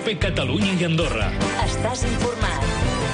COPE Catalunya i Andorra. Estàs informat.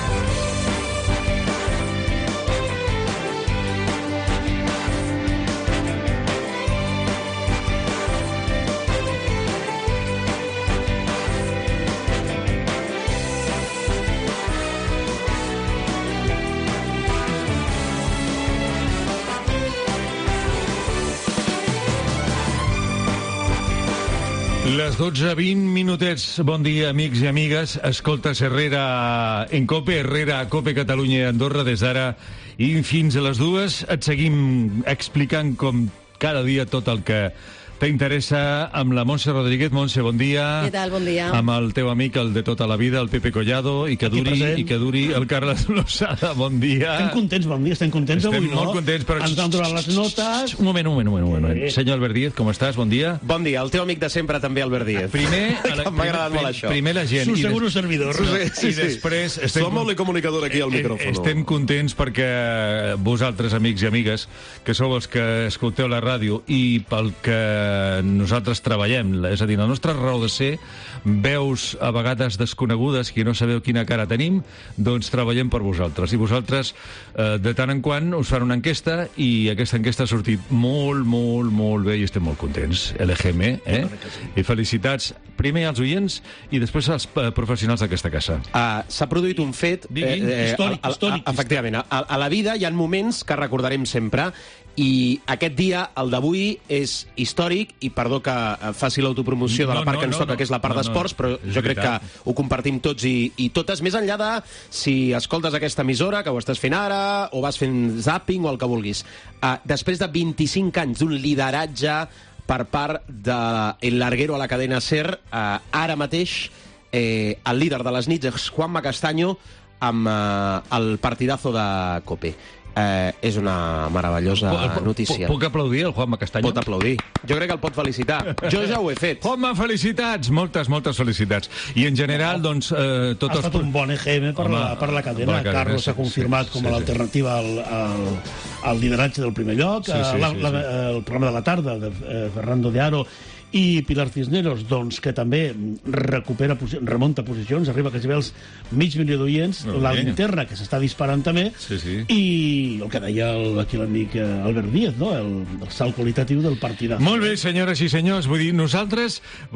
Les 12:20 minutets. Bon dia, amics i amigues. Escoltes Herrera en COPE, Herrera a COPE Catalunya i Andorra des d'ara i fins a les 2. Et seguim explicant com cada dia tot el que t'interessa amb la Montse Rodríguez. Montse, bon dia. Què tal? Bon dia. Amb el teu amic, el de tota la vida, el Pepe Collado, i que duri el Carles Lozada. Bon dia. Estem contents, bon dia, estem contents avui, no? Estem molt contents, però... Ens han donat les notes... Un moment. Senyor Albert Díez, com estàs? Bon dia. Bon dia, el teu amic de sempre també, Albert Díez. M'ha agradat molt això. Primer la gent. Su seguro servidor. I després... Som el comunicador aquí al micròfon. Estem contents perquè vosaltres, amics i amigues, que sou els que escolteu la ràdio i pel que nosaltres treballem, és a dir, la nostra raó de ser, veus a vegades desconegudes que no sabeu quina cara tenim, doncs treballem per vosaltres. I vosaltres, de tant en quant, us fan una enquesta i aquesta enquesta ha sortit molt bé i estem molt contents. LGM, I felicitats primer als oients i després als professionals d'aquesta casa. S'ha produït un fet... històric. Efectivament. A la vida hi ha moments que recordarem sempre i aquest dia, el d'avui, és històric i perdó que faci l'autopromoció de la part que ens toca, que és la part d'esports, però jo crec que ho compartim tots i totes, més enllà de si escoltes aquesta emissora, que ho estàs fent ara, o vas fent zapping o el que vulguis. Després de 25 anys d'un lideratge per part del larguero a la cadena SER, ara mateix el líder de les nits és Juanma Castaño amb el partidazo de COPE. És una meravellosa notícia. Puc aplaudir el Juanma Castaño? Pot aplaudir. Jo crec que el pot felicitar. Jo ja ho he fet. Juanma, felicitats! Moltes felicitats. I en general, doncs... Ha estat un bon EGM per la cadena. Carlos s'ha confirmat com a l'alternativa al lideratge del primer lloc. El programa de la tarda de Fernando de Aro i Pilar Cisneros, doncs, que també remunta posicions, arriba quasi bé als mig milió d'oients, la linterna, que s'està disparant també, i el que deia aquí l'amic Albert Díez, no? El salt qualitatiu del partidazo. Molt bé, senyores i senyors, vull dir, nosaltres,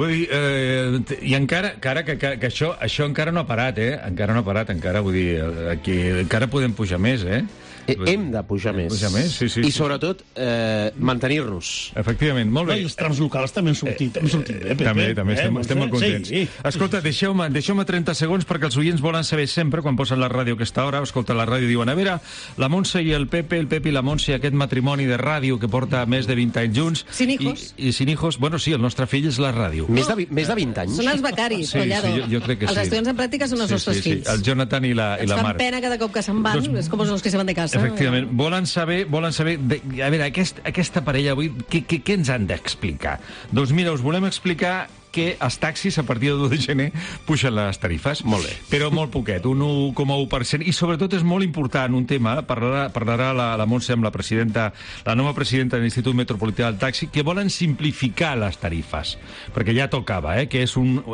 i encara que això encara no ha parat, vull dir, aquí encara podem pujar més, Hem de pujar més. I sobretot mantenir-nos. Efectivament, molt bé. I els trams locals també han sortit bé, Pepe. També estem molt contents. Escolta, deixeu-me 30 segons perquè els oients volen saber sempre, quan posen la ràdio a aquesta hora, escolta la ràdio, diuen, a veure, la Montse i el Pepe i la Montse, aquest matrimoni de ràdio que porta més de 20 anys junts. Sin hijos. I sin hijos. Bueno, sí, el nostre fill és la ràdio. Més de 20 anys? Són els becaris, Collado. Jo crec que sí. Els estudiants en pràctica són els nostres fills. El Jonathan i la Mar. Ens fan pena cada cop que se'n van, és com els que se van de casa. Efectivament. Volen saber a veure, aquesta parella avui, què ens han d'explicar? Doncs mira, us volem explicar que els taxis a partir de 1 de gener pugen les tarifes. Molt bé. Però molt poquet, un 1,1%. I sobretot és molt important un tema, parlarà la Montse amb la nova presidenta de l'Institut Metropolità del Taxi, que volen simplificar les tarifes, perquè ja tocava, que és un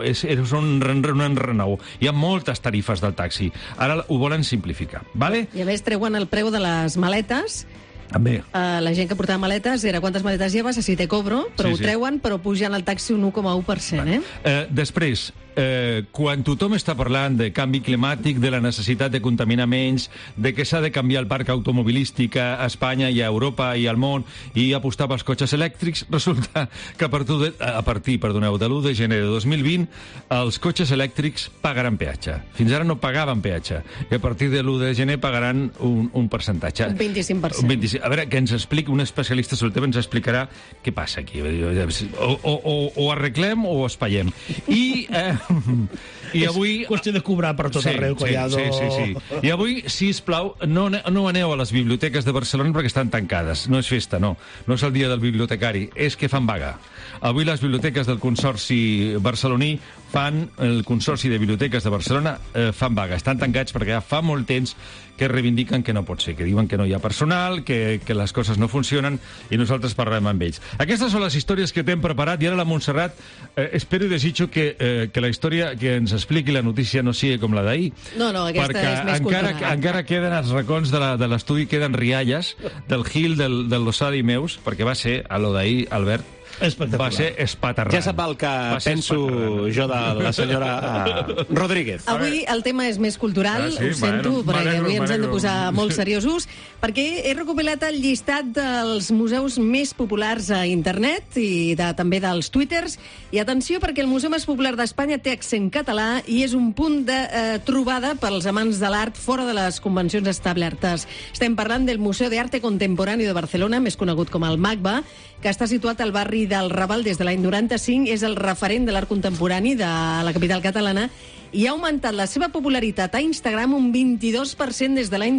renou. Hi ha moltes tarifes del taxi. Ara ho volen simplificar, vale? I a més treuen el preu de les maletes. També. La gent que portava maletes era quantes maletes lleves, així te cobro, però ho treuen, però pugen al taxi un 1,1%. Després, quan tothom està parlant de canvi climàtic, de la necessitat de contaminar menys, de que s'ha de canviar el parc automobilístic a Espanya i a Europa i al món i apostar pels cotxes elèctrics, resulta que a partir de l'1 de gener de 2020 els cotxes elèctrics pagaran peatge. Fins ara no pagaven peatge i a partir de l'1 de gener pagaran un percentatge. Un 25%. A veure, que ens expliqui un especialista sobre el tema, ens explicarà què passa aquí. O arreglem o espallem. I avui... És qüestió de cobrar per tot arreu, Collado. Sí. I avui, sisplau, no aneu a les biblioteques de Barcelona perquè estan tancades. No és festa, no. No és el dia del bibliotecari. És que fan vaga. Avui les biblioteques del Consorci barceloní el Consorci de Biblioteques de Barcelona fan vaga. Estan tancats perquè ja fa molt temps que reivindiquen que no pot ser, que diuen que no hi ha personal, que que les coses no funcionen i nosaltres parlem amb ells. Aquestes són les històries que t'hem preparat i ara la Montserrat espero i desitjo que la història que ens expliqui la notícia no sigui com la d'ahir. No, aquesta és més cultural. Perquè encara queden els racons de l'estudi, queden rialles del Gil, del Losada i meus, perquè va ser, a lo d'ahir, Albert, espectacular. Va ser espaterrant. Ja sap el que penso jo de la senyora Rodríguez. Avui el tema és més cultural, ho sento, perquè avui ens hem de posar molt seriosos, perquè he recopilat el llistat dels museus més populars a internet i també dels twitters. I atenció, perquè el museu més popular d'Espanya té accent català i és un punt de trobada pels amants de l'art fora de les convencions establertes. Estem parlant del Museu d'Arte Contemporani de Barcelona, més conegut com el MACBA, que està situat al barri del Raval des de l'any 95, és el referent de l'art contemporani de la capital catalana i ha augmentat la seva popularitat a Instagram un 22% des de l'any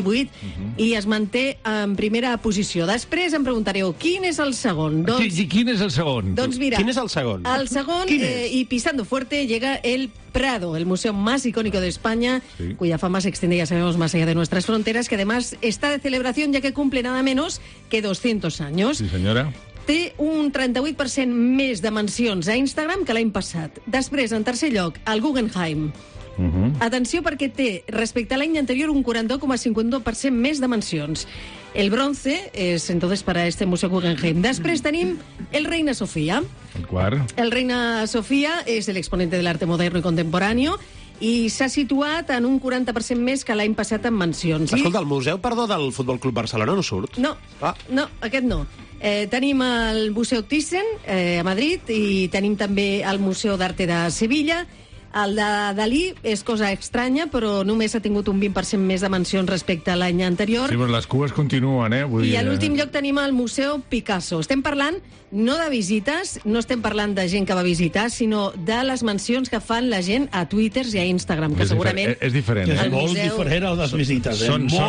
2018 i es manté en primera posició. Després em preguntareu, quin és el segon? Quin és el segon? Doncs mira, quin és el segon? El segon, y pisando fuerte, llega el Prado, el museo más icónico de España, cuya fama se extiende, ya sabemos, más allá de nuestras fronteras, que además está de celebración ya que cumple nada menos que 200 años. Sí, senyora. Té un 38% més de mencions a Instagram que l'any passat. Després, en tercer lloc, el Guggenheim. Atenció, perquè té, respecte a l'any anterior, un 42,51% més de mencions. El bronce es entonces para este Museo Guggenheim. Després tenim el Reina Sofía. El quart. El Reina Sofía és l'exponente de l'arte moderno i contemporáneo i s'ha situat en un 40% més que l'any passat en mencions. Escolta, el museu, perdó, del Futbol Club Barcelona no surt? No, aquest no. Tenim el Museu Thyssen a Madrid i tenim també el Museu d'Arte de Sevilla. El de Dalí és cosa estranya, però només ha tingut un 20% més de mencions respecte a l'any anterior. Sí, però les cues continuen, I a l'últim lloc tenim el Museu Picasso. Estem parlant no de visites, no estem parlant de gent que va visitar, sinó de les mencions que fan la gent a Twitter i a Instagram, que segurament... És diferent. És molt diferent a les visites.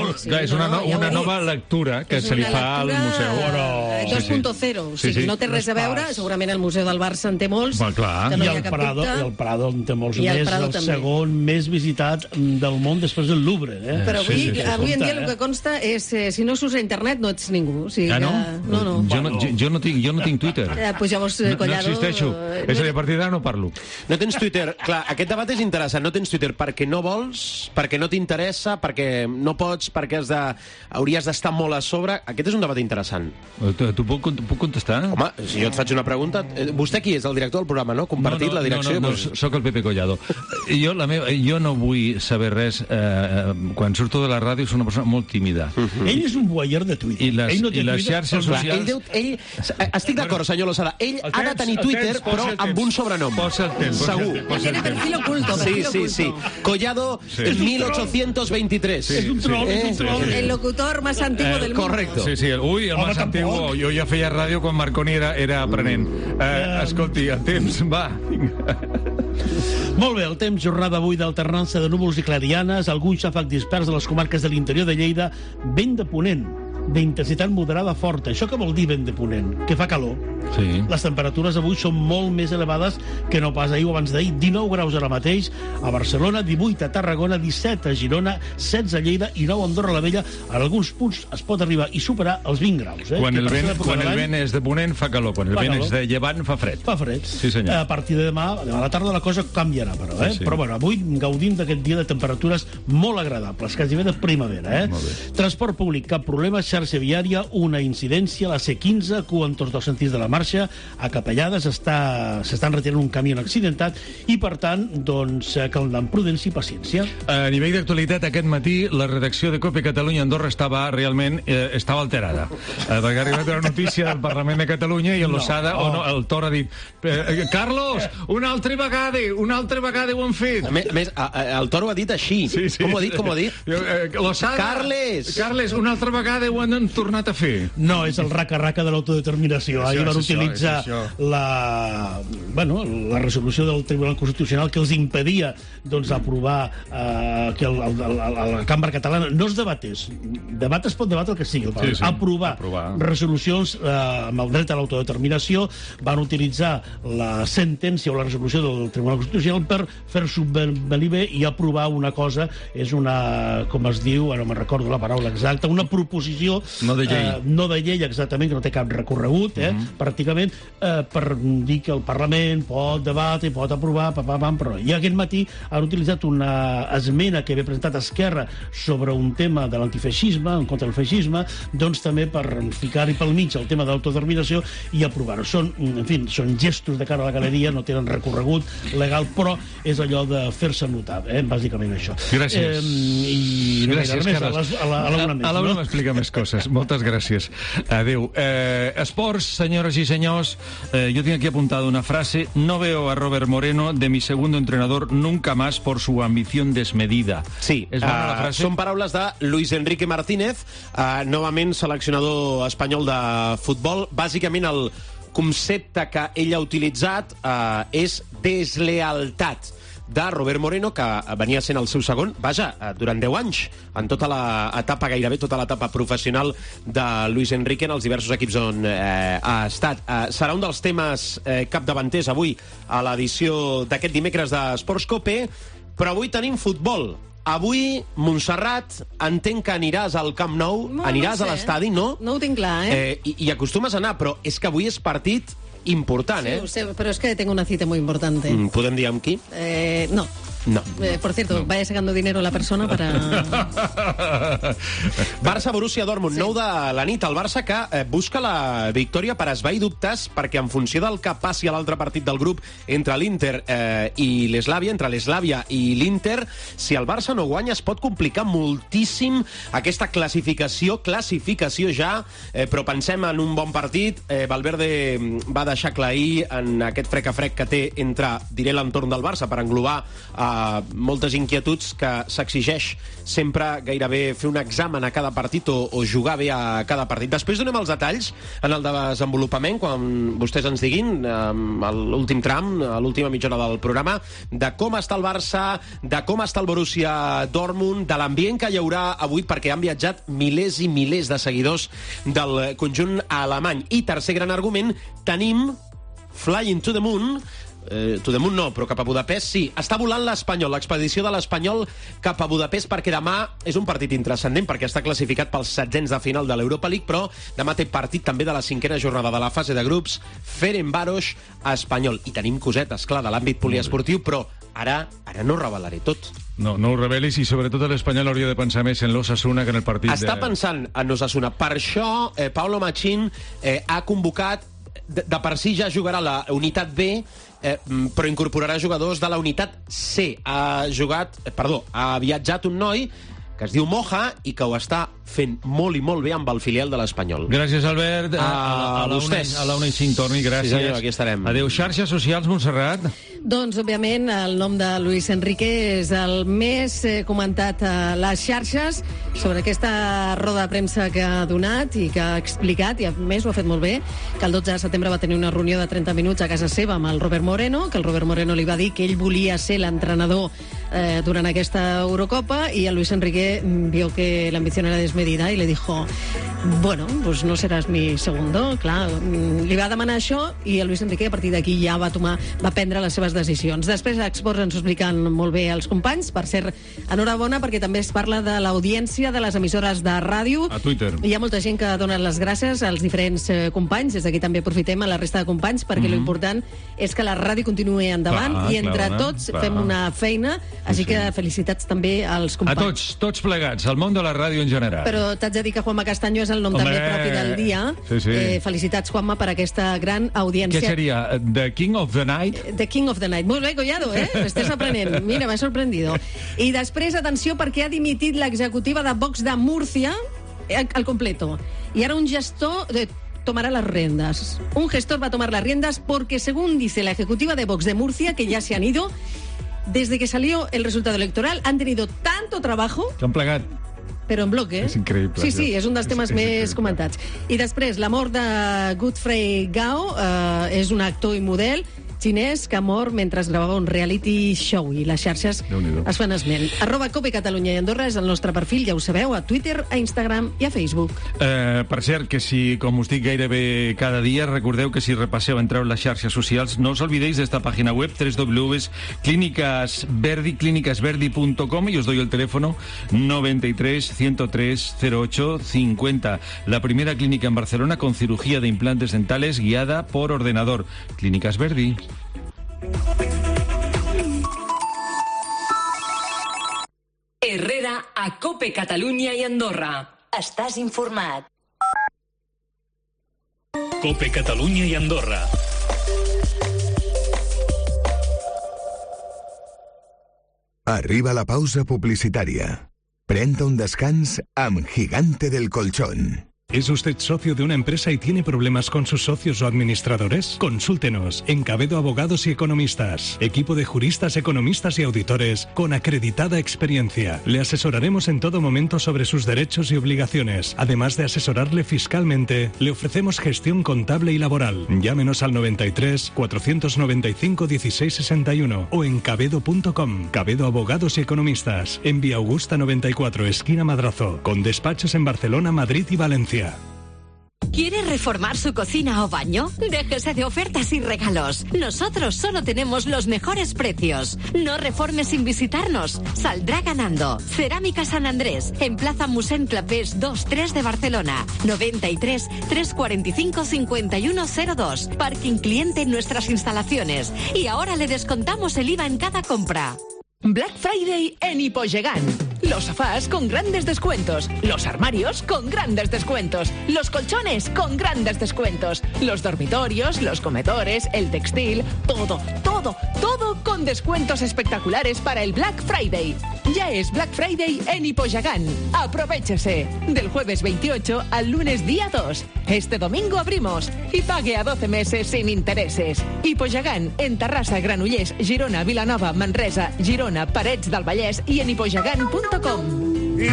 És una nova lectura que se li fa al museu. 2.0, o sigui, no té res a veure, segurament el Museu del Barça en té molts, que no hi ha cap dubte. I el Prado en té molts més, el segon més visitat del món després del Louvre. Però avui en dia el que consta és, si no surts a internet no ets ningú. No. Jo no tinc Twitter. Pues llavors, Collado... No existeixo. És a dir, a partir d'ara no parlo. No tens Twitter. Clar, aquest debat és interessant. No tens Twitter perquè no vols, perquè no t'interessa, perquè no pots, perquè hauries d'estar molt a sobre. Aquest és un debat interessant. Tu puc contestar? Home, si jo et faig una pregunta... Vostè qui és? El director del programa, no? Compartit la direcció? No, soc el Pepe Collado. Jo no vull saber res. Quan surto de la ràdio soc una persona molt tímida. Ell és un voyeur de Twitter. I les xarxes socials... Estic d'acord, senyor Losada. Ell ha de tenir Twitter, però amb un sobrenom. Posa el temps. Segur. Tiene perfil oculto. Sí. Collado 1823. És un troll, El locutor más antiguo del mundo. Correcto. Sí. Ui, el més antiguo. Jo ja feia ràdio quan Marconi era aprenent. Escolti, el temps, va. Molt bé, el temps, jornada avui d'alternança de núvols i clarianes, algun xàfec dispers a les comarques de l'interior de Lleida, vent de ponent, d'intensitat moderada forta. Això què vol dir vent de ponent? Que fa calor. Sí. Les temperatures avui són molt més elevades que no pas ahir o abans d'ahir. 19 graus ara mateix a Barcelona, 18 a Tarragona, 17 a Girona, 16 a Lleida i 9 a Andorra la Vella. En alguns punts es pot arribar i superar els 20 graus. Quan el vent és de ponent fa calor, quan el vent és de llevant fa fred. Fa fred. Sí, senyor. A partir de demà a la tarda la cosa canviarà, però. Sí. Però bueno, avui gaudim d'aquest dia de temperatures molt agradables, quasi bé de primavera. Transport públic, cap problema, xarxa viària, una incidència, la C15, cua en tots dos sentits de la marxa, a Capellades s'estan retirant un camió accidentat i, per tant, doncs, cal anar amb prudència i paciència. A nivell d'actualitat, aquest matí, la redacció de COPE Catalunya Andorra estava alterada. Perquè ha arribat una notícia del Parlament de Catalunya i el Losada, el Tor ha dit Carlos, una altra vegada ho han fet. A més, el Toro ha dit així. Sí. Com ho ha dit? Losada, Carles, una altra vegada ho han tornat a fer. No, és el raca-raca de l'autodeterminació. Ahir van utilitzar la resolució del Tribunal Constitucional que els impedia aprovar que la Cambra Catalana no es debatés. Debat es pot debatre el que sigui. Aprovar resolucions amb el dret a l'autodeterminació, van utilitzar la sentència o la resolució del Tribunal Constitucional per fer-s'ho venir bé i aprovar una cosa. És una, com es diu, no me'n recordo la paraula exacta, una proposició... No de llei. No de llei, exactament, que no té cap recorregut, pràcticament, per dir que el Parlament pot debatre i pot aprovar, però i aquest matí han utilitzat una esmena que havia presentat Esquerra sobre un tema de l'antifeixisme, en contra del feixisme, doncs també per ficar-hi pel mig el tema de l'autodeterminació i aprovar-ho. Són gestos de cara a la galeria, no tenen recorregut legal, però és allò de fer-se notar, bàsicament això. Gràcies. I no gràcies, més, a la una més. A la una m'explica més coses. Moltes gràcies. Adéu. Esports, senyores y señores, yo tengo aquí apuntada una frase: no veo a Robert Moreno de mi segundo entrenador nunca más por su ambición desmedida. Sí, són paraules de Luis Enrique Martínez, novament seleccionador espanyol de futbol. Bàsicament el concepte que ell ha utilitzat és deslealtat de Robert Moreno, que venia sent el seu segon, durant 10 anys, en tota l'etapa, gairebé tota l'etapa professional de Luis Enrique en els diversos equips on ha estat. Serà un dels temes capdavanters avui a l'edició d'aquest dimecres d'Esports Cope, però avui tenim futbol. Avui, Montserrat, entenc que aniràs al Camp Nou, aniràs a l'estadi, no? No ho tinc clar, I acostumes a anar, però és que avui és partit important, Sí, ho sé, pero es que tengo una cita muy importante. ¿Podem dir amb qui? No. No. Por cierto, vaya sacando dinero la persona para... Barça-Borussia Dortmund, 9 de la nit. El Barça que busca la victòria per esvair dubtes, perquè en funció del que passi a l'altre partit del grup entre l'Inter i l'Eslàvia, entre l'Eslàvia i l'Inter, si el Barça no guanya es pot complicar moltíssim aquesta classificació ja, però pensem en un bon partit. Valverde va deixar clar ahir en aquest frec a frec que té entre, diré, l'entorn del Barça per englobar moltes inquietuds, que s'exigeix sempre gairebé fer un examen a cada partit o jugar bé a cada partit. Després donem els detalls en el desenvolupament, quan vostès ens diguin, a l'últim tram, a l'última mitja hora del programa, de com està el Barça, de com està el Borussia Dortmund, de l'ambient que hi haurà avui, perquè han viatjat milers i milers de seguidors del conjunt alemany. I tercer gran argument, tenim Flying to the Moon no, però cap a Budapest sí. Està volant l'Espanyol, l'expedició de l'Espanyol cap a Budapest, perquè demà és un partit intrascendent, perquè està classificat pels 16ens de final de l'Europa League, però demà té partit també de la 5a jornada de la fase de grups, Ferencváros Espanyol. I tenim cosetes, clar, de l'àmbit poliesportiu, però ara no ho revelaré tot. No ho revelis, i sobretot l'Espanyol hauria de pensar més en l'Osasuna que en el partit Està pensant en l'Osasuna. Per això Paulo Machín ha convocat, de per si ja jugarà la unitat B, però incorporarà jugadors de la unitat C. Ha viatjat un noi que es diu Moja i que ho està fent molt i molt bé amb el filial de l'Espanyol. Gràcies, Albert. A vostès. A la 1:05 torni, gràcies. Sí, senyor, aquí estarem. Adéu. Xarxes socials, Montserrat? Doncs, òbviament, el nom de Luis Enrique és el més comentat a les xarxes sobre aquesta roda de premsa que ha donat i que ha explicat, i a més ho ha fet molt bé, que el 12 de setembre va tenir una reunió de 30 minuts a casa seva amb el Robert Moreno, que el Robert Moreno li va dir que ell volia ser l'entrenador durant aquesta Eurocopa, y a Luis Enrique vio que la ambición era desmedida y le dijo, bueno, pues no seràs mi segundo. Clar, li va demanar això i a Luis Enrique a partir d'aquí ja va prendre les seves decisions. Després a Exports ens ho expliquen molt bé els companys. Per cert, enhorabona perquè també es parla de l'audiència de les emissores de ràdio. A Twitter. Hi ha molta gent que dona les gràcies als diferents companys. Des d'aquí també aprofitem a la resta de companys perquè l'important és que la ràdio continuï endavant i entre tots fem una feina. Així que felicitats també als companys. A tots plegats, al món de la ràdio en general. Però t'haig de dir que Juanma Castaño és el nom també propi del dia. Sí. Felicitats, Juanma, per aquesta gran audiència. Què seria? The King of the Night? The King of the Night. Molt bé, Collado, Estàs aprenent. Mira, m'ha sorprendido. I després, atenció, perquè ha dimitit l'executiva de Vox de Múrcia al completo. Y ahora un gestor tomará las riendas. Un gestor va a tomar las riendas porque, según dice la ejecutiva de Vox de Murcia, que ya se han ido, desde que salió el resultado electoral han tenido tanto trabajo... Que han plegat. però en bloc, És increïble. Sí, és un dels temes més comentats. I després, la mort de Godfrey Gao, és un actor i model xinès que mor mentre gravava un reality show i les xarxes es fan esment. @Cope Catalunya i Andorra és el nostre perfil, ja ho sabeu, a Twitter, a Instagram i a Facebook. Per cert, que si, com us dic gairebé cada dia, recordeu que si repasseu, entreu en les xarxes socials, no us olvidéis d'esta pàgina web, www.clinicasverdi.com, y os doy el teléfono 93 103 08 50. La primera clínica en Barcelona con cirugía de implantes dentales guiada por ordenador. Clínicas Verdi. Herrera a Cope Catalunya i Andorra. Estàs informat. Cope Catalunya i Andorra. Arriba la pausa publicitària. Prenda un descans amb Gigante del Colchón. ¿Es usted socio de una empresa y tiene problemas con sus socios o administradores? Consúltenos en Cabedo Abogados y Economistas. Equipo de juristas, economistas y auditores con acreditada experiencia. Le asesoraremos en todo momento sobre sus derechos y obligaciones. Además de asesorarle fiscalmente, le ofrecemos gestión contable y laboral. Llámenos al 93 495 1661 o en cabedo.com. Cabedo Abogados y Economistas. En Vía Augusta 94, esquina Madrazo. Con despachos en Barcelona, Madrid y Valencia. ¿Quiere reformar su cocina o baño? Déjese de ofertas y regalos. Nosotros solo tenemos los mejores precios. No reforme sin visitarnos. Saldrá ganando. Cerámica San Andrés, en Plaza Musén Clapés 2-3 de Barcelona. 93 345 5102. Parking cliente en nuestras instalaciones. Y ahora le descontamos el IVA en cada compra. Black Friday en Hipogegant. Los sofás con grandes descuentos, los armarios con grandes descuentos, los colchones con grandes descuentos, los dormitorios, los comedores, el textil, todo con descuentos espectaculares para el Black Friday. Ya es Black Friday en Hipogegant. Aprovéchese. Del jueves 28 al lunes día 2. Este domingo abrimos y pague a 12 meses sin intereses. Hipogegant en Terrassa, Granollers, Girona, Vilanova, Manresa, Girona, Parets del Vallès y en hipogegant.com.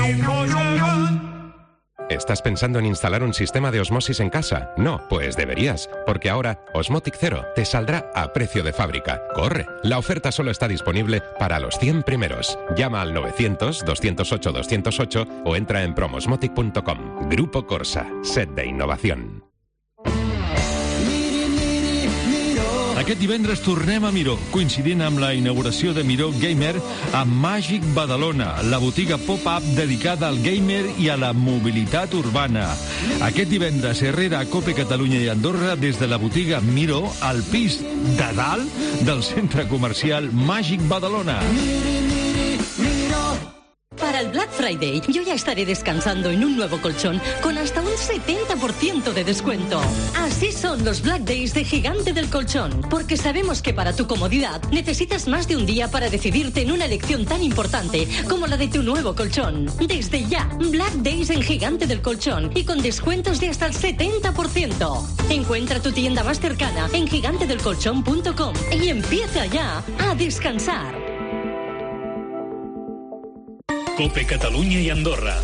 ¿Estás pensando en instalar un sistema de osmosis en casa? No, pues deberías, porque ahora Osmotic Zero te saldrá a precio de fábrica. ¡Corre! La oferta solo está disponible para los 100 primeros. Llama al 900-208-208 o entra en promosmotic.com. Grupo Corsa, set de innovación. Aquest divendres tornem a Miró, coincidint amb la inauguració de Miró Gamer a Màgic Badalona, la botiga pop-up dedicada al gamer i a la mobilitat urbana. Aquest divendres, Herrera a Cope Catalunya i Andorra, des de la botiga Miró, al pis de dalt del centre comercial Màgic Badalona. Para el Black Friday, yo ya estaré descansando en un nuevo colchón con hasta un 70% de descuento. Así son los Black Days de Gigante del Colchón, porque sabemos que para tu comodidad necesitas más de un día para decidirte en una elección tan importante como la de tu nuevo colchón. Desde ya, Black Days en Gigante del Colchón y con descuentos de hasta el 70%. Encuentra tu tienda más cercana en gigantedelcolchón.com y empieza ya a descansar. Cope Catalunya i Andorra.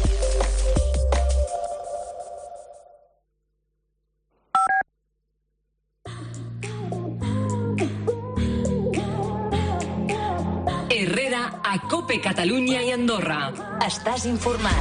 Herrera a Cope Catalunya i Andorra. Estàs informat.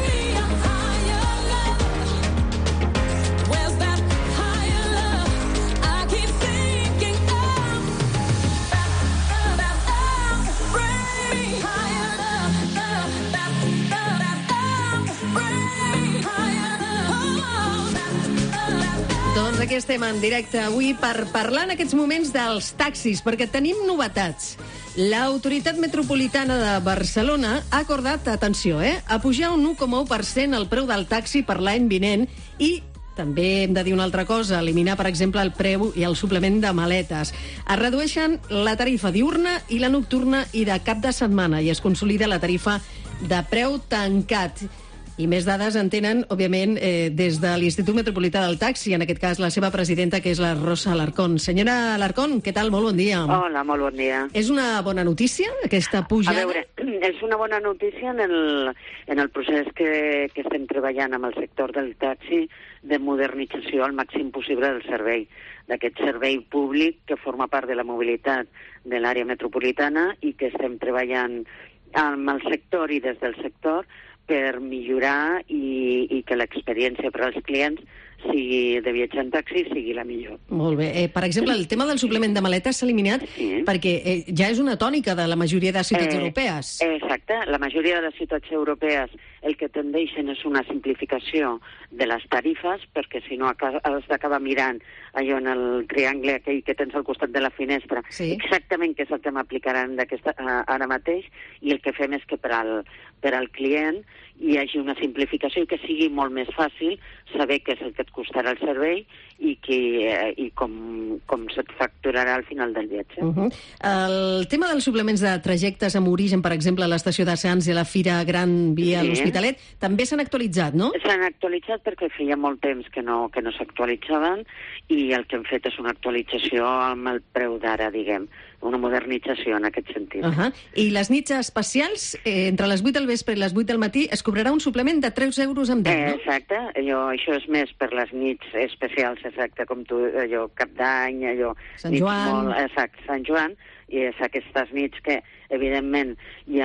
Doncs aquí estem en directe avui per parlar en aquests moments dels taxis, perquè tenim novetats. L'Autoritat Metropolitana de Barcelona ha acordat, atenció, a pujar un 1,1% el preu del taxi per l'any vinent i també hem de dir una altra cosa, eliminar, per exemple, el preu i el suplement de maletes. Es redueixen la tarifa diurna i la nocturna i de cap de setmana i es consolida la tarifa de preu tancat. I més dades en tenen, òbviament, des de l'Institut Metropolità del Taxi, en aquest cas la seva presidenta, que és la Rosa Alarcón. Senyora Alarcón, què tal? Molt bon dia. Hola, molt bon dia. És una bona notícia, aquesta puja? A veure, és una bona notícia en el procés que estem treballant amb el sector del taxi de modernització al màxim possible del servei, d'aquest servei públic que forma part de la mobilitat de l'àrea metropolitana i que estem treballant amb el sector i des del sector per millorar i que l'experiència per als clients sigui de viatjar en taxi sigui la millor. Molt bé. Per exemple, el tema del suplement de maletes s'ha eliminat perquè ja és una tònica de la majoria de ciutats europees. Exacte. La majoria de les ciutats europees el que tendeixen és una simplificació de les tarifes, perquè si no has d'acabar mirant allò en el triangle aquell que tens al costat de la finestra, exactament què és el que m'aplicaran ara mateix, i el que fem és que per al client hi hagi una simplificació i que sigui molt més fàcil saber què és el que et costarà el servei i com se't facturarà al final del viatge. El tema dels suplements de trajectes amb origen, per exemple, a l'estació de Sants i a la Fira Gran Via a l'Hospitalet, també s'han actualitzat, no? S'han actualitzat perquè feia molt temps que no s'actualitzaven i el que hem fet és una actualització amb el preu d'ara, diguem, una modernització en aquest sentit. I les nits especials, entre les 8 del vespre i les 8 del matí, es cobrarà un suplement de 3 euros amb 10, no? Exacte, això és més per les nits especials, exacte, com tu, allò, Cap d'Any, allò... Sant Joan. Exacte, Sant Joan, i és aquestes nits que, evidentment, hi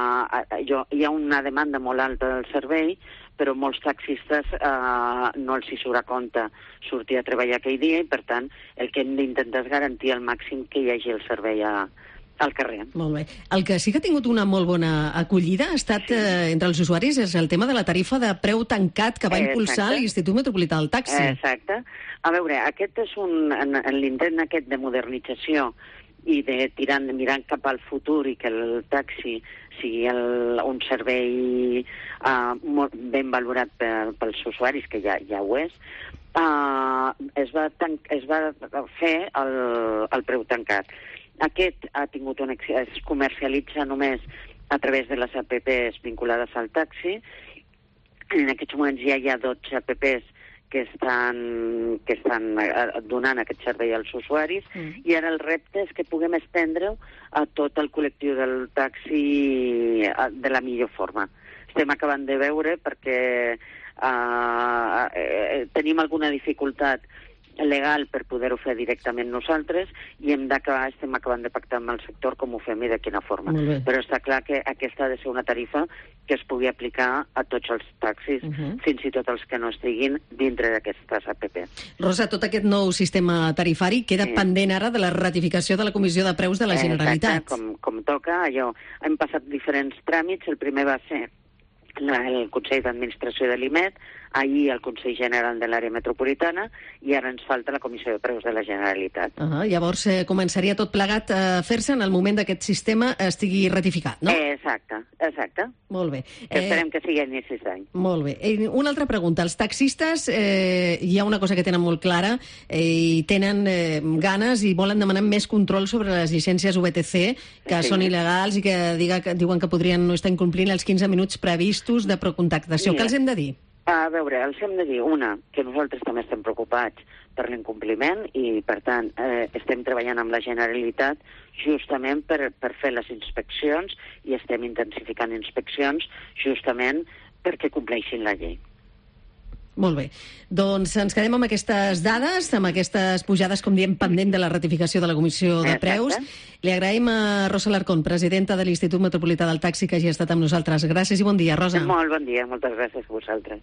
ha una demanda molt alta del servei, però molts taxistes no els hi surt a compte sortir a treballar aquell dia i, per tant, el que hem d'intentar és garantir al màxim que hi hagi el servei al carrer. Molt bé. El que sí que ha tingut una molt bona acollida ha estat entre els usuaris és el tema de la tarifa de preu tancat que va impulsar l'Institut Metropolità del Taxi. Exacte. A veure, aquest és en l'intent aquest de modernització i de mirant cap al futur i que el taxi sigui un servei ben valorat pels usuaris, que ja ho és, es va fer el preu tancat. Aquest ha tingut es comercialitza només a través de les apps vinculades al taxi. En aquests moments ja hi ha 12 apps que estan donant aquest servei als usuaris i ara el repte és que puguem estendre-ho a tot el col·lectiu del taxi de la millor forma. Estem acabant de veure perquè tenim alguna dificultat legal per poder-ho fer directament nosaltres i estem acabant de pactar amb el sector com ho fem i de quina forma. Però està clar que aquesta ha de ser una tarifa que es pugui aplicar a tots els taxis, fins i tot els que no estiguin dintre d'aquestes APP. Rosa, tot aquest nou sistema tarifari queda pendent ara de la ratificació de la Comissió de Preus de la Generalitat. Exacte, com toca. Hem passat diferents tràmits. El primer va ser el Consell d'Administració de l'IMET, ahir el Consell General de l'Àrea Metropolitana i ara ens falta la Comissió de Preus de la Generalitat. Llavors començaria tot plegat a fer-se en el moment que aquest sistema estigui ratificat, no? Exacte. Molt bé. Esperem que sigui a inicis d'any. Molt bé. Una altra pregunta. Els taxistes hi ha una cosa que tenen molt clara i tenen ganes i volen demanar més control sobre les llicències VTC que són il·legals i que diuen que podrien no estar incomplint els 15 minuts previstos de procontactació. Què els hem de dir? A veure, els hem de dir, que nosaltres també estem preocupats per l'incompliment i, per tant, estem treballant amb la Generalitat justament per fer les inspeccions i estem intensificant inspeccions justament perquè compleixin la llei. Molt bé. Doncs ens quedem amb aquestes dades, amb aquestes pujades, com diem, pendent de la ratificació de la Comissió de Preus. Li agraïm a Rosa Alarcón, presidenta de l'Institut Metropolità del Taxi, que hagi estat amb nosaltres. Gràcies i bon dia, Rosa. Molt bon dia, moltes gràcies a vosaltres.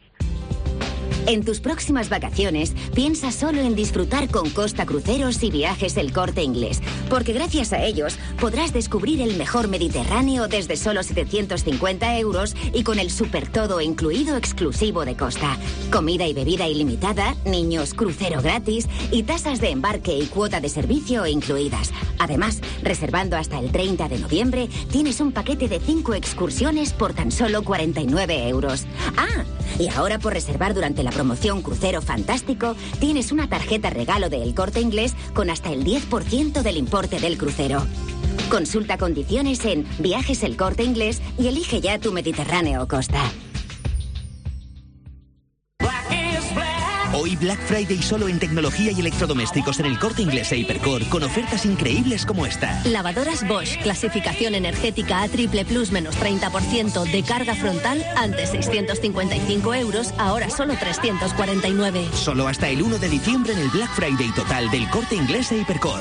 En tus próximas vacaciones, piensa solo en disfrutar con Costa Cruceros y Viajes El Corte Inglés, porque gracias a ellos podrás descubrir el mejor Mediterráneo desde solo 750 euros y con el super todo incluido exclusivo de Costa. Comida y bebida ilimitada, niños, crucero gratis y tasas de embarque y cuota de servicio incluidas. Además, reservando hasta el 30 de noviembre, tienes un paquete de 5 excursiones por tan solo 49 euros. Y ahora por reservar durante la promoción Crucero Fantástico, tienes una tarjeta regalo de El Corte Inglés con hasta el 10% del importe del crucero. Consulta condiciones en Viajes El Corte Inglés y elige ya tu Mediterráneo Costa. Hoy Black Friday solo en tecnología y electrodomésticos en El Corte Inglés e Hipercor con ofertas increíbles como esta. Lavadoras Bosch, clasificación energética A++, menos 30% de carga frontal, antes 655 €, ahora solo 349. Solo hasta el 1 de diciembre en el Black Friday total del Corte Inglés e Hipercor.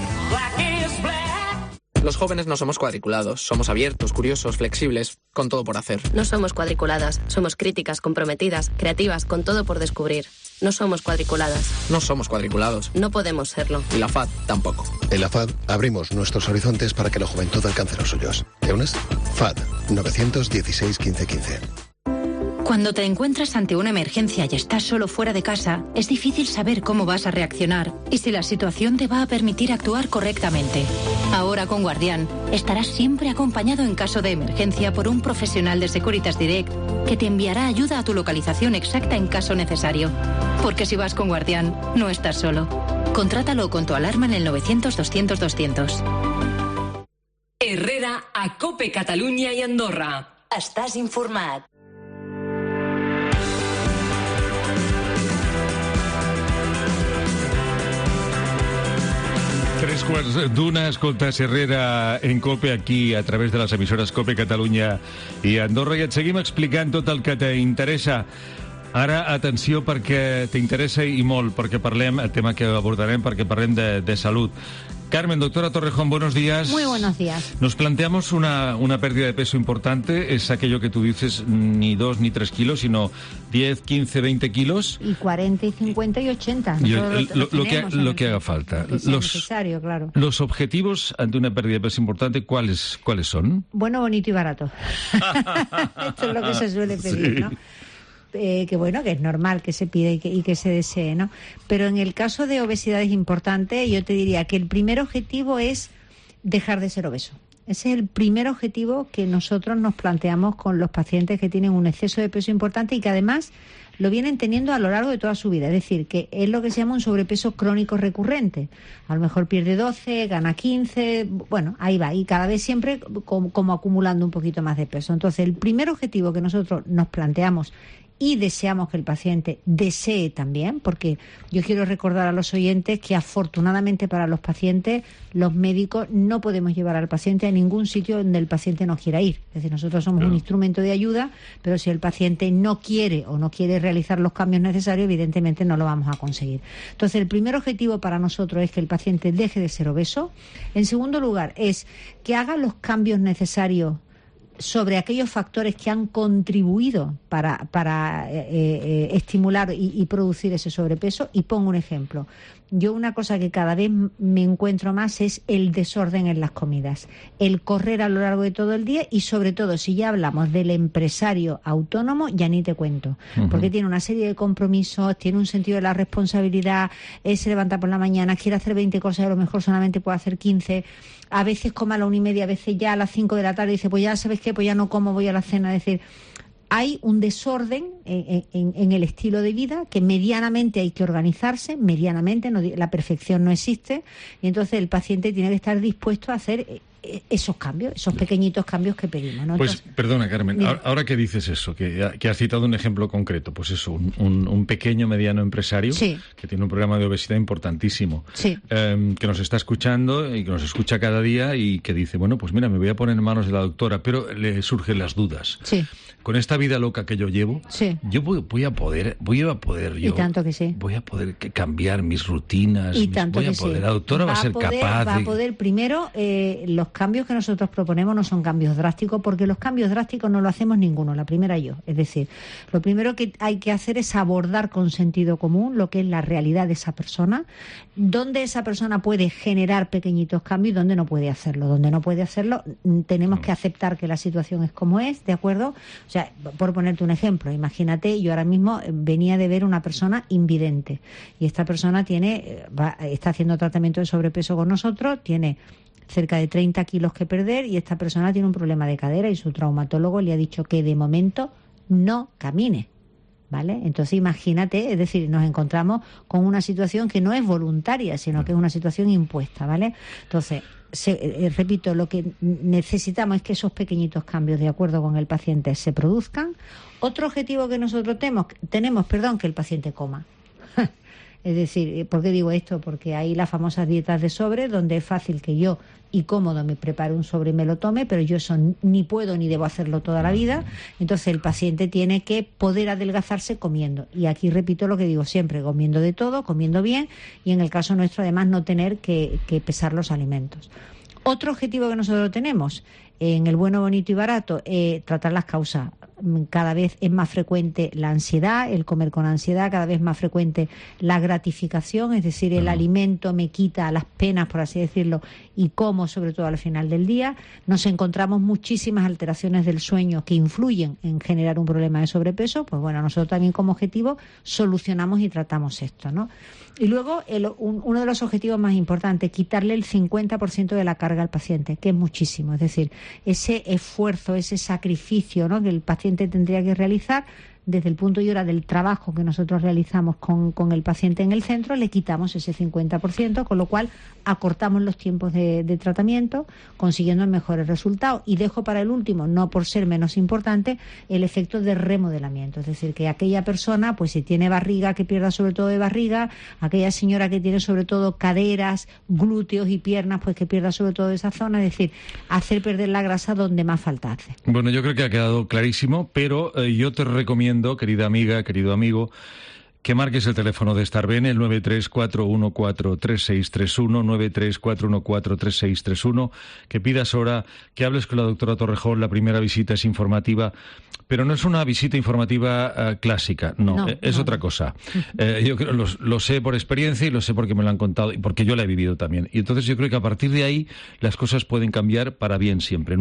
Los jóvenes no somos cuadriculados, somos abiertos, curiosos, flexibles, con todo por hacer. No somos cuadriculadas, somos críticas, comprometidas, creativas, con todo por descubrir. No somos cuadriculadas. No somos cuadriculados. No podemos serlo. Y la FAD tampoco. En la FAD abrimos nuestros horizontes para que la juventud alcance los suyos. ¿Te unes? FAD 916 15 15. Cuando te encuentras ante una emergencia y estás solo fuera de casa, es difícil saber cómo vas a reaccionar y si la situación te va a permitir actuar correctamente. Ahora con Guardián, estarás siempre acompañado en caso de emergencia por un profesional de Securitas Direct que te enviará ayuda a tu localización exacta en caso necesario. Porque si vas con Guardián, no estás solo. Contrátalo con tu alarma en el 900-200-200. Herrera, a COPE Catalunya i Andorra. Estàs informat. Tres quarts d'una, escoltes Herrera en COPE aquí a través de les emissores COPE Catalunya i Andorra, i et seguim explicant tot el que t'interessa. Ara, atenció, perquè t'interessa i molt, perquè parlem, el tema que abordarem, perquè parlem de salut. Carmen, doctora Torrejón, buenos días. Muy buenos días. Nos planteamos una pérdida de peso importante, es aquello que tú dices, ni 2 ni 3 kilos, sino 10, 15, 20 kilos. Y 40, y 50 y 80. Lo que haga falta. Que sea necesario, claro. Los objetivos ante una pérdida de peso importante, ¿cuáles son? Bueno, bonito y barato. Esto es lo que se suele pedir, sí. ¿No? Que bueno, que es normal que se pida y que se desee, ¿no? Pero en el caso de obesidad es importante, yo te diría que el primer objetivo es dejar de ser obeso. Ese es el primer objetivo que nosotros nos planteamos con los pacientes que tienen un exceso de peso importante y que además lo vienen teniendo a lo largo de toda su vida. Es decir, que es lo que se llama un sobrepeso crónico recurrente. A lo mejor pierde 12, gana 15, bueno, ahí va. Y cada vez siempre como acumulando un poquito más de peso. Entonces, el primer objetivo que nosotros nos planteamos y deseamos que el paciente desee también, porque yo quiero recordar a los oyentes que afortunadamente para los pacientes, los médicos no podemos llevar al paciente a ningún sitio donde el paciente no quiera ir. Es decir, nosotros somos un instrumento de ayuda, pero si el paciente no quiere o no quiere realizar los cambios necesarios, evidentemente no lo vamos a conseguir. Entonces, el primer objetivo para nosotros es que el paciente deje de ser obeso. En segundo lugar, es que haga los cambios necesarios sobre aquellos factores que han contribuido para estimular y producir ese sobrepeso. Y pongo un ejemplo. Yo una cosa que cada vez me encuentro más es el desorden en las comidas, el correr a lo largo de todo el día y sobre todo si ya hablamos del empresario autónomo, ya ni te cuento, porque tiene una serie de compromisos, tiene un sentido de la responsabilidad, se levanta por la mañana, quiere hacer 20 cosas y a lo mejor solamente puede hacer 15, a veces come a la 1:30, a veces ya a las 5 de la tarde dice, pues ya sabes qué, pues ya no como, voy a la cena. Es decir, hay un desorden en el estilo de vida que medianamente hay que organizarse, medianamente, la perfección no existe, y entonces el paciente tiene que estar dispuesto a hacer esos cambios, esos pequeñitos cambios que pedimos, ¿no? Entonces, pues perdona, Carmen, ahora que dices eso, que has citado un ejemplo concreto, pues eso, un pequeño, mediano empresario que tiene un programa de obesidad importantísimo, que nos está escuchando y que nos escucha cada día y que dice, bueno, pues mira, me voy a poner en manos de la doctora, pero le surgen las dudas. Con esta vida loca que yo llevo, yo voy a poder y tanto que sí. Voy a poder cambiar mis rutinas, y tanto voy a poder, la doctora va a ser capaz va a poder, primero, los cambios que nosotros proponemos no son cambios drásticos, porque los cambios drásticos no lo hacemos ninguno, la primera yo. Es decir, lo primero que hay que hacer es abordar con sentido común lo que es la realidad de esa persona, dónde esa persona puede generar pequeñitos cambios y dónde no puede hacerlo. Donde no puede hacerlo, tenemos que aceptar que la situación es como es, ¿de acuerdo? O sea, por ponerte un ejemplo, imagínate, yo ahora mismo venía de ver una persona invidente y esta persona está haciendo tratamiento de sobrepeso con nosotros, tiene cerca de 30 kilos que perder y esta persona tiene un problema de cadera y su traumatólogo le ha dicho que de momento no camine, ¿vale? Entonces imagínate, es decir, nos encontramos con una situación que no es voluntaria, sino que es una situación impuesta, ¿vale? Entonces, repito, lo que necesitamos es que esos pequeñitos cambios de acuerdo con el paciente se produzcan. Otro objetivo que nosotros tenemos, que el paciente coma. Es decir, ¿por qué digo esto? Porque hay las famosas dietas de sobre, donde es fácil que yo y cómodo me prepare un sobre y me lo tome, pero yo eso ni puedo ni debo hacerlo toda la vida. Entonces el paciente tiene que poder adelgazarse comiendo. Y aquí repito lo que digo siempre, comiendo de todo, comiendo bien, y en el caso nuestro además no tener que pesar los alimentos. Otro objetivo que nosotros tenemos en el bueno, bonito y barato, tratar las causas. Cada vez es más frecuente la ansiedad, el comer con ansiedad, cada vez más frecuente la gratificación, es decir, el alimento me quita las penas, por así decirlo, y como sobre todo al final del día. Nos encontramos muchísimas alteraciones del sueño que influyen en generar un problema de sobrepeso. Pues bueno, nosotros también como objetivo solucionamos y tratamos esto, ¿no? Y luego uno de los objetivos más importantes, quitarle el 50% de la carga al paciente, que es muchísimo, es decir, ese esfuerzo, ese sacrificio, ¿no?, que el paciente tendría que realizar. Desde el punto y hora del trabajo que nosotros realizamos con el paciente en el centro, le quitamos ese 50%, con lo cual acortamos los tiempos de tratamiento, consiguiendo mejores resultados. Y dejo para el último, no por ser menos importante, el efecto de remodelamiento. Es decir, que aquella persona, pues si tiene barriga, que pierda sobre todo de barriga; aquella señora que tiene sobre todo caderas, glúteos y piernas, pues que pierda sobre todo esa zona. Es decir, hacer perder la grasa donde más falta hace. Bueno, yo creo que ha quedado clarísimo, pero yo te recomiendo, querida amiga, querido amigo, que marques el teléfono de Starbene, el 934143631, 934143631, que pidas hora, que hables con la doctora Torrejón. La primera visita es informativa, pero no es una visita informativa clásica, no, es otra cosa. Yo creo, lo sé por experiencia y lo sé porque me lo han contado y porque yo la he vivido también. Y entonces yo creo que a partir de ahí las cosas pueden cambiar para bien siempre.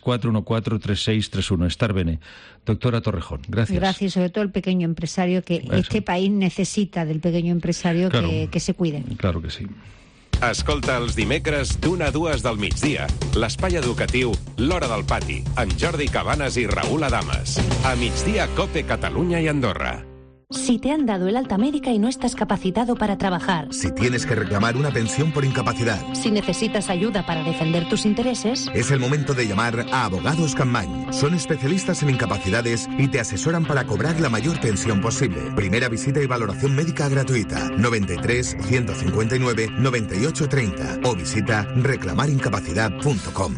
934143631, Starbene. Doctora Torrejón, gracias. Gracias, sobre todo el pequeño empresario, que este país necesita del pequeño empresario, claro, que se cuide. Claro que sí. Escolta els dimecres d'1 a 2 del migdia l'espai educatiu L'Hora del Pati amb Jordi Cabanes i Raúl Adames. A migdia, COPE Catalunya i Andorra. Si te han dado el alta médica y no estás capacitado para trabajar. Si tienes que reclamar una pensión por incapacidad. Si necesitas ayuda para defender tus intereses. Es el momento de llamar a Abogados Campmany. Son especialistas en incapacidades y te asesoran para cobrar la mayor pensión posible. Primera visita y valoración médica gratuita. 93 159 98 30 o visita reclamarincapacidad.com.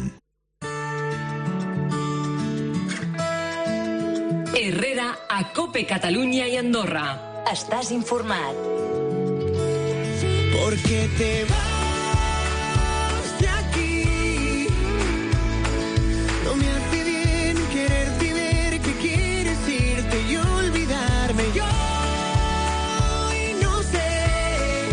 Herrera a COPE Catalunya i Andorra. Estàs informat. Porque te vas de aquí. No me hace bien quererte ver que quieres irte y olvidarme yo. Y no sé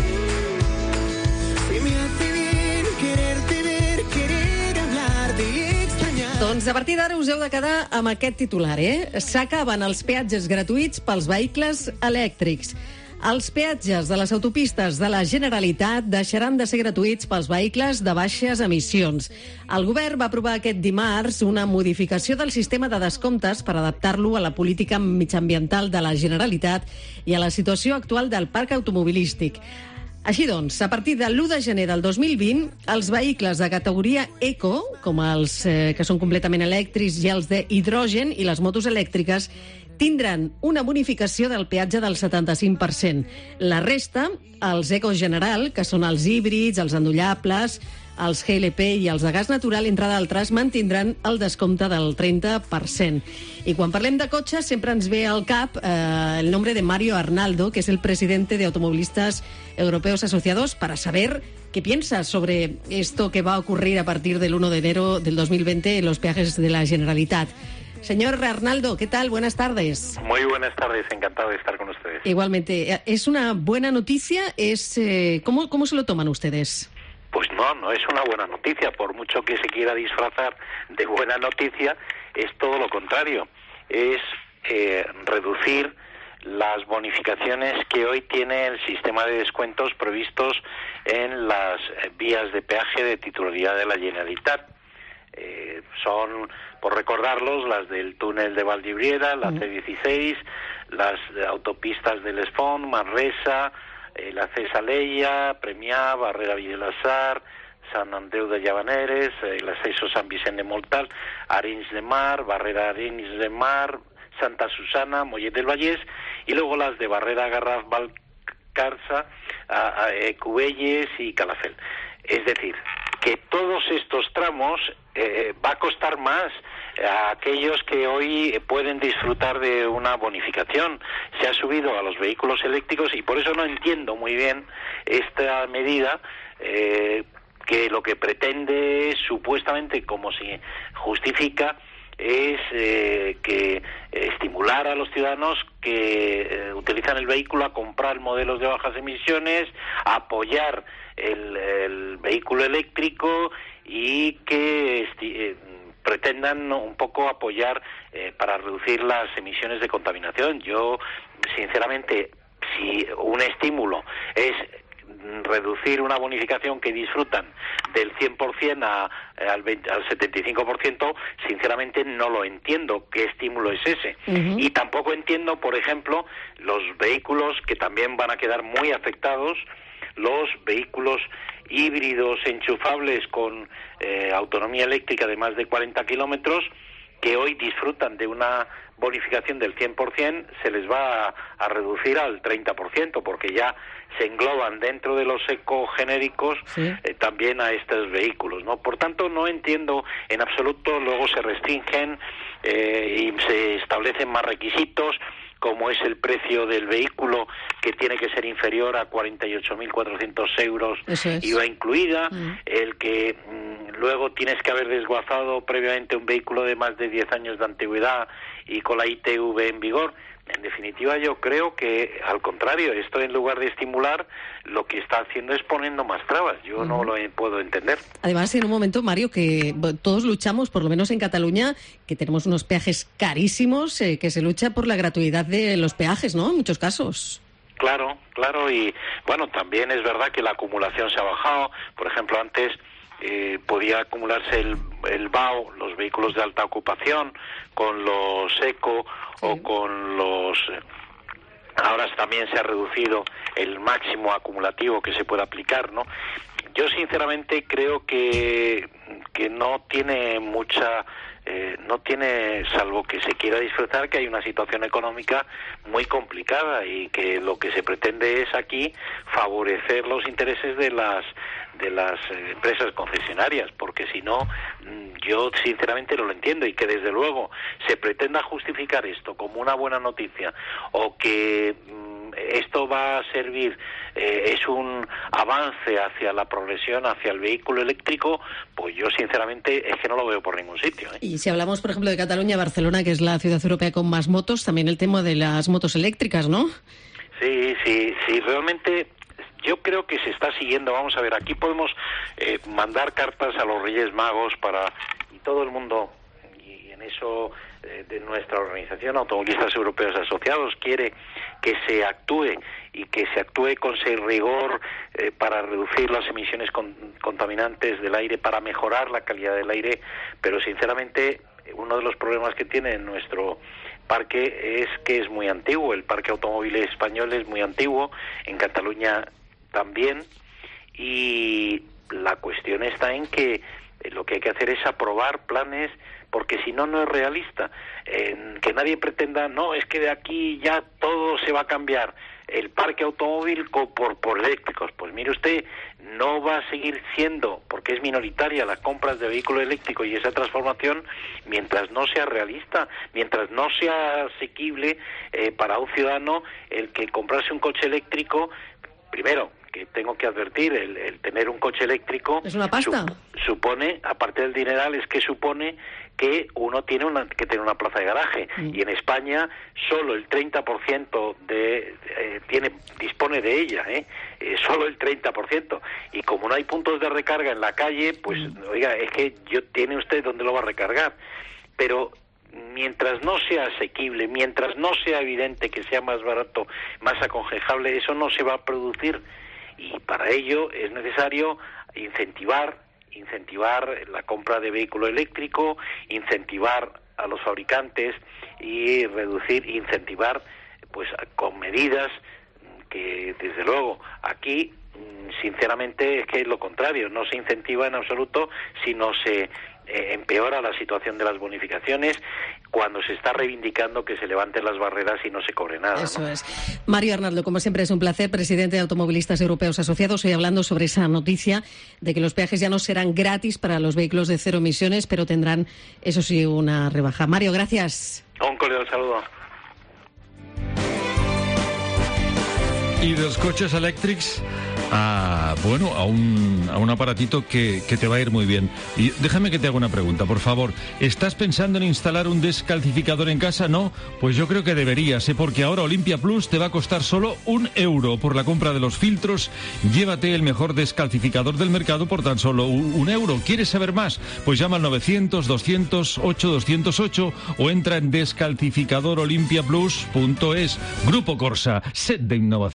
si me hace bien quererte ver, querer hablarte y extrañar. Doncs a partir d'ara us heu de quedar amb aquest titular, S'acaben els peatges gratuïts pels vehicles elèctrics. Els peatges de les autopistes de la Generalitat deixaran de ser gratuïts pels vehicles de baixes emissions. El govern va aprovar aquest dimarts una modificació del sistema de descomptes per adaptar-lo a la política mitjanambiental de la Generalitat i a la situació actual del parc automobilístic. Així doncs, a partir de l'1 de gener del 2020, els vehicles de categoria eco, com els que són completament elèctrics i els d'hidrogen i les motos elèctriques, tindran una bonificació del peatge del 75%. La resta, els eco general, que són els híbrids, els endollables, els GLP i els de gas natural, entre d'altres, mantindran el descompte del 30%. I quan parlem de cotxes, sempre ens ve al cap el nombre de Mario Arnaldo, que es el presidente de Automovilistas Europeos Asociados, para saber qué piensa sobre esto que va a ocurrir a partir del 1 de enero del 2020 en los peajes de la Generalitat. Señor Arnaldo, ¿qué tal? Buenas tardes. Muy buenas tardes, encantado de estar con ustedes. Igualmente. ¿Es una buena noticia? ¿Cómo se lo toman ustedes? Pues no es una buena noticia, por mucho que se quiera disfrazar de buena noticia, es todo lo contrario. Es reducir las bonificaciones que hoy tiene el sistema de descuentos previstos en las vías de peaje de titularidad de la Generalitat. Son, por recordarlos, las del túnel de Valldibriera, la C16, las autopistas del Esfont, Manresa, la Cesaleya, Premià, Barrera Villassar, Sant Andreu de Llavaneres, el acceso San Vicente de Moltal, Arenys de Mar, Barrera Arenys de Mar, Santa Susana, Mollet del Vallès, y luego las de Barrera Garraf Carsa, Cubelles y Calafell. Es decir, que todos estos tramos va a costar más a aquellos que hoy pueden disfrutar de una bonificación. Se ha subido a los vehículos eléctricos y por eso no entiendo muy bien esta medida que lo que pretende supuestamente, como se justifica, es que estimular a los ciudadanos que utilizan el vehículo a comprar modelos de bajas emisiones, a apoyar el vehículo eléctrico y que pretendan un poco apoyar para reducir las emisiones de contaminación. Yo, sinceramente, si un estímulo es reducir una bonificación que disfrutan del 100% al 75%, sinceramente no lo entiendo qué estímulo es ese. Y tampoco entiendo, por ejemplo, los vehículos que también van a quedar muy afectados, los vehículos híbridos enchufables con autonomía eléctrica de más de 40 kilómetros, que hoy disfrutan de una bonificación del 100%, se les va a reducir al 30%, porque ya se engloban dentro de los ecogenéricos también a estos vehículos, ¿no? Por tanto, no entiendo en absoluto. Luego se restringen y se establecen más requisitos, como es el precio del vehículo, que tiene que ser inferior a 48.400 euros, IVA incluida, el que luego tienes que haber desguazado previamente un vehículo de más de 10 años de antigüedad y con la ITV en vigor. En definitiva, yo creo que, al contrario, esto en lugar de estimular, lo que está haciendo es poniendo más trabas. Yo no lo puedo entender. Además, en un momento, Mario, que todos luchamos, por lo menos en Cataluña, que tenemos unos peajes carísimos, que se lucha por la gratuidad de los peajes, ¿no?, en muchos casos. Claro, y bueno, también es verdad que la acumulación se ha bajado. Por ejemplo, antes podía acumularse el BAO, los vehículos de alta ocupación, con los eco o con los... Ahora también se ha reducido el máximo acumulativo que se puede aplicar, ¿no? Yo sinceramente creo que no tiene mucha... no tiene, salvo que se quiera disfrutar, que hay una situación económica muy complicada y que lo que se pretende es aquí favorecer los intereses de las empresas concesionarias, porque si no, yo sinceramente no lo entiendo. Y que desde luego se pretenda justificar esto como una buena noticia, o que esto va a servir, es un avance hacia la progresión hacia el vehículo eléctrico, pues yo sinceramente es que no lo veo por ningún sitio, ¿eh? Y si hablamos, por ejemplo, de Cataluña, Barcelona, que es la ciudad europea con más motos, también el tema de las motos eléctricas, ¿no? Sí, realmente yo creo que se está siguiendo. Vamos a ver, aquí podemos mandar cartas a los Reyes Magos y todo el mundo, y en eso de nuestra organización Automovilistas Europeos Asociados quiere que se actúe, y que se actúe con ese rigor para reducir las emisiones contaminantes del aire, para mejorar la calidad del aire. Pero sinceramente, uno de los problemas que tiene nuestro parque es que es muy antiguo. El parque automóvil español es muy antiguo, en Cataluña también, y la cuestión está en que lo que hay que hacer es aprobar planes, porque si no, no es realista. Que nadie pretenda, no, es que de aquí ya todo se va a cambiar el parque automóvil por eléctricos. Pues mire usted, no va a seguir siendo, porque es minoritaria las compras de vehículo eléctrico y esa transformación, mientras no sea realista, mientras no sea asequible para un ciudadano el que comprarse un coche eléctrico. Primero, que tengo que advertir, el tener un coche eléctrico es una pasta. Supone, aparte del dineral, es que supone que uno tiene que tener una plaza de garaje, y en España solo el 30% dispone de ella, solo el 30%, y como no hay puntos de recarga en la calle, pues oiga, es que tiene usted dónde lo va a recargar. Pero mientras no sea asequible, mientras no sea evidente que sea más barato, más aconsejable, eso no se va a producir. Y para ello es necesario incentivar la compra de vehículo eléctrico, incentivar a los fabricantes y incentivar pues con medidas que desde luego aquí sinceramente es que es lo contrario, no se incentiva en absoluto, sino se empeora la situación de las bonificaciones cuando se está reivindicando que se levanten las barreras y no se cobre nada. Eso ¿no? es. Mario Arnaldo, como siempre es un placer, presidente de Automovilistas Europeos Asociados, hoy hablando sobre esa noticia de que los peajes ya no serán gratis para los vehículos de 0 emisiones, pero tendrán, eso sí, una rebaja. Mario, gracias. Un cordial saludo. I dels cotxes elèctrics a un aparatito que te va a ir muy bien. Y déjame que te haga una pregunta, por favor. ¿Estás pensando en instalar un descalcificador en casa? No, pues yo creo que deberías, porque ahora Olympia Plus te va a costar solo €1 por la compra de los filtros. Llévate el mejor descalcificador del mercado por tan solo €1. ¿Quieres saber más? Pues llama al 900-208-208 o entra en descalcificadoronlimpiaplus.es. Grupo Corsa, set de innovación.